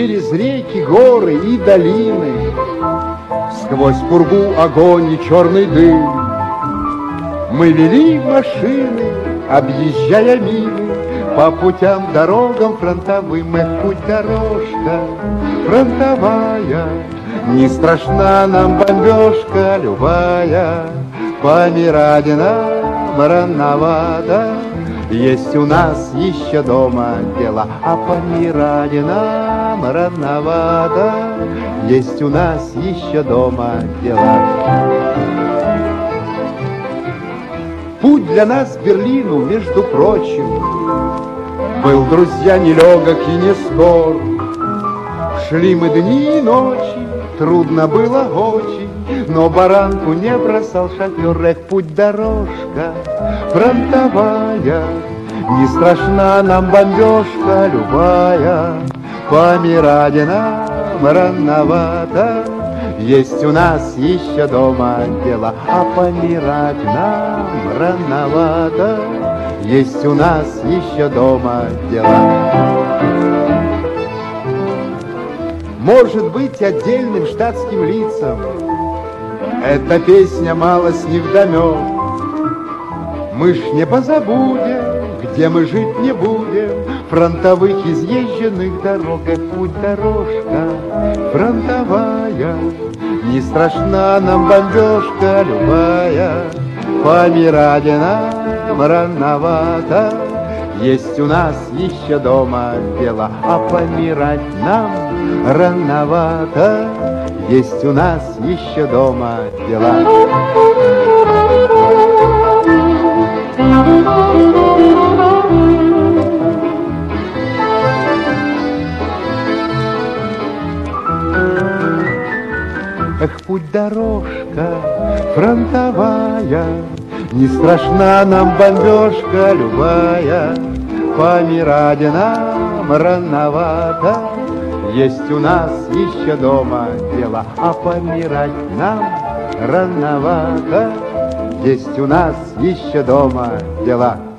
через реки, горы и долины, сквозь пургу, огонь и черный дым. Мы вели машины, объезжая мины, по путям, дорогам фронтовым. Эх, путь-дорожка фронтовая, не страшна нам бомбежка любая. Помирать нам рановато, есть у нас еще дома дела. А помирать нам рановато, есть у нас еще дома дела. Путь для нас к Берлину, между прочим, был, друзья, нелегок и не скор. Шли мы дни и ночи, трудно было очень, но баранку не бросал шофер. Эх, путь-дорожка фронтовая, не страшна нам бомбежка любая. Помирать нам рановато, есть у нас еще дома дела. А помирать нам рановато, есть у нас еще дома дела. Может быть, отдельным штатским лицам эта песня малость невдомек. Мы ж не позабудем, где мы жить не будем, фронтовых изъезженных дорог. Путь-дорожка фронтовая, не страшна нам бомбежка любая. Помирать нам рановато, есть у нас еще дома дела. А помирать нам рановато, есть у нас еще дома дела. Эх, путь-дорожка фронтовая, не страшна нам бомбежка любая. Помирать нам рановато, есть у нас еще дома дела. А помирать нам рановато, есть у нас еще дома дела.